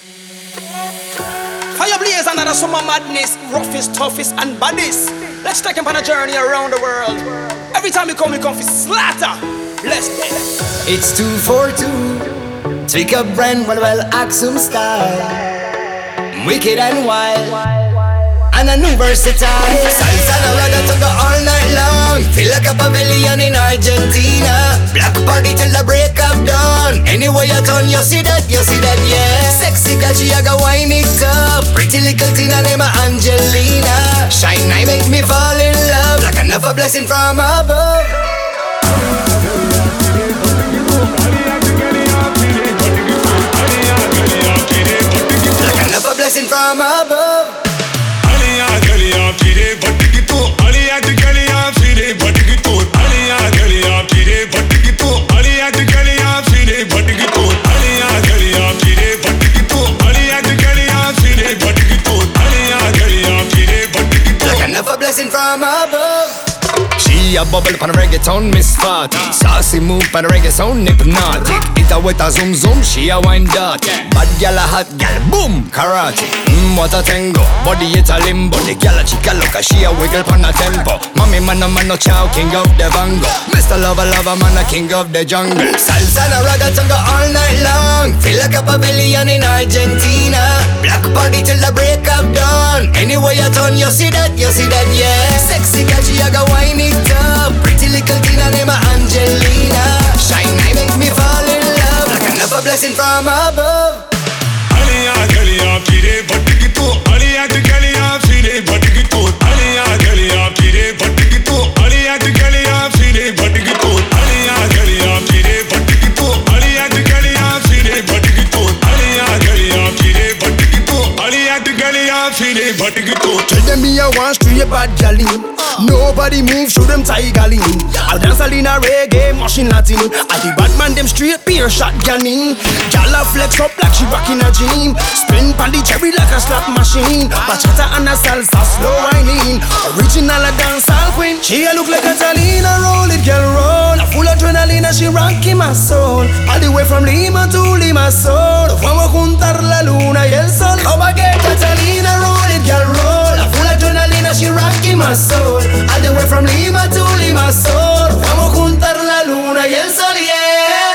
Fire blaze another summer madness, roughest, toughest, and baddest. Let's take him on a journey around the world. Every time we come for slaughter. Bless them. It's 242. Tweak up brand, well, Axum style. Wicked and wild. And a new versatile. Salsa na reggaeton go all night long. Feel like a pavilion in Argentina. Black party till the break of dawn. Anyway you turn, you see that, yeah. Sexy girl, she a go wine it up. Pretty little Tina named Angelina. Shine eye make me fall in love. Like another blessing from above. Like another blessing from above. From above. She a bubble pan reggaeton, Miss Fatty. Saucy move pan reggaeton, hypnotic. It a wet a zoom zoom, she a wine dirty. Bad gal a hot gal, boom, karate. What a tango, body it a limbo. The gal a chica loca, she a wiggle pan a tempo. Mommy man a chow, king of the vango. Mr. Lover man a king of the jungle. Salsa na reggaeton go all night long. Feel like a pavilion in Argentina. Black party till the break of dawn. Anyway you turn, you see that, yeah. Sexy girl, she a go wine it up. Pretty little Tina named Angelina. Shine eye make me fall in love. Like another blessing from above. Aliya galiya phire bhatki tu. Aliya galiya phire bhatki tu. Aliya galiya phire bhatki tu. Aliya galiya phire bhatki tu. Aliya galiya phire bhatki tu. Aliya galiya phire bhatki tu. Aliya galiya phire bhatki tu. Aliya galiya phire bhatki tu. Tell them me a one straight bad gali. Nobody move, show them tiger lean. I'll dance a lean a reggae, machine Latin. I the bad man them straight, beer shot gunning. Jala flex up like she rocking a gym. Spin pan the cherry like a slap machine. Bachata and a salsa, slow whining. Original a dancehall queen. She a look like Catalina, roll it girl roll. A full adrenaline, she rocking my soul. All the way from Lima to Limassol. Vamos a juntar la luna y el sol. Come again, Catalina, roll it girl roll. A full adrenaline, she rocking my soul. All the way from Lima to Limassol. Vamos a juntar la luna y el sol, yeah.